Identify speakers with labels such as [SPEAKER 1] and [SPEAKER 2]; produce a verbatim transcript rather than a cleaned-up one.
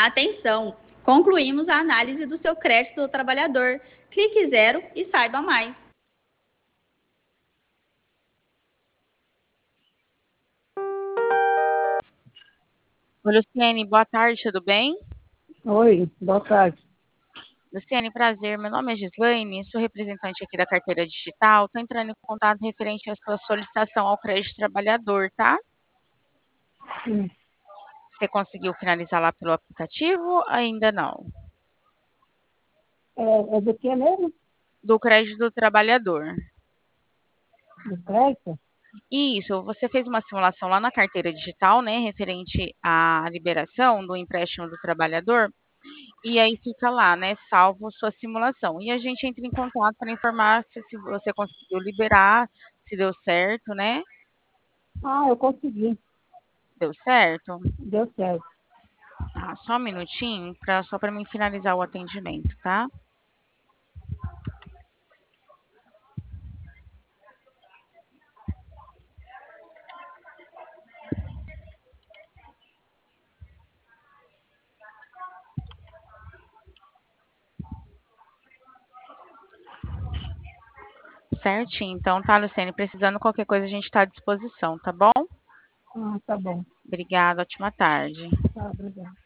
[SPEAKER 1] Atenção! Concluímos a análise do seu crédito do trabalhador. Clique zero e saiba mais.
[SPEAKER 2] Oi, Luciene, boa tarde, tudo bem?
[SPEAKER 3] Oi, boa tarde.
[SPEAKER 2] Luciene, prazer. Meu nome é Gislaine, sou representante aqui da carteira digital. Estou entrando em contato referente à sua solicitação ao crédito trabalhador, tá?
[SPEAKER 3] Sim.
[SPEAKER 2] Você conseguiu finalizar lá pelo aplicativo? Ainda não.
[SPEAKER 3] É, é do que mesmo?
[SPEAKER 2] Do crédito do trabalhador.
[SPEAKER 3] Do crédito?
[SPEAKER 2] Isso, você fez uma simulação lá na carteira digital, né, referente à liberação do empréstimo do trabalhador, e aí fica lá, né, salvo sua simulação. E a gente entra em contato para informar se, se você conseguiu liberar, se deu certo, né?
[SPEAKER 3] Ah, eu consegui.
[SPEAKER 2] Deu certo?
[SPEAKER 3] Deu certo.
[SPEAKER 2] Ah, só um minutinho, pra, só para mim finalizar o atendimento, tá? Certinho. Então, tá, Luciane, precisando qualquer coisa, a gente está à disposição, tá bom?
[SPEAKER 3] Ah, tá bom.
[SPEAKER 2] Obrigada, ótima tarde.
[SPEAKER 3] Tá, obrigada.